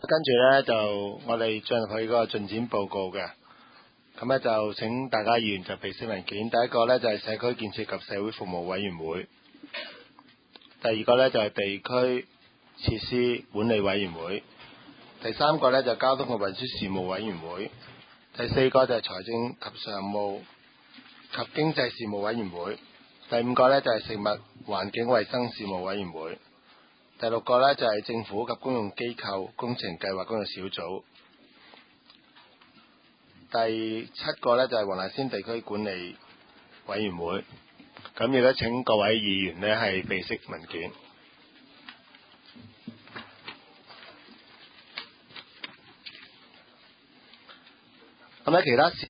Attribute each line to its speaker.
Speaker 1: 跟住呢，就我哋進入去嗰個進展報告嘅，咁呢，就請大家議員就備悉文件。第一個呢，就係社區建設及社會服務委員會，第二個呢，就係地區設施管理委員會，第三個呢，就係交通及運輸事務委員會，第四個就係財政及常務及經濟事務委員會，第五個呢，就係食物環境衛生事務委員會，第六個呢，就係政府及公用機構工程計劃工作小組，第七個呢，就係黃大仙地區管理委員會。咁亦都請各位議員呢係備悉文件。咁喺其他事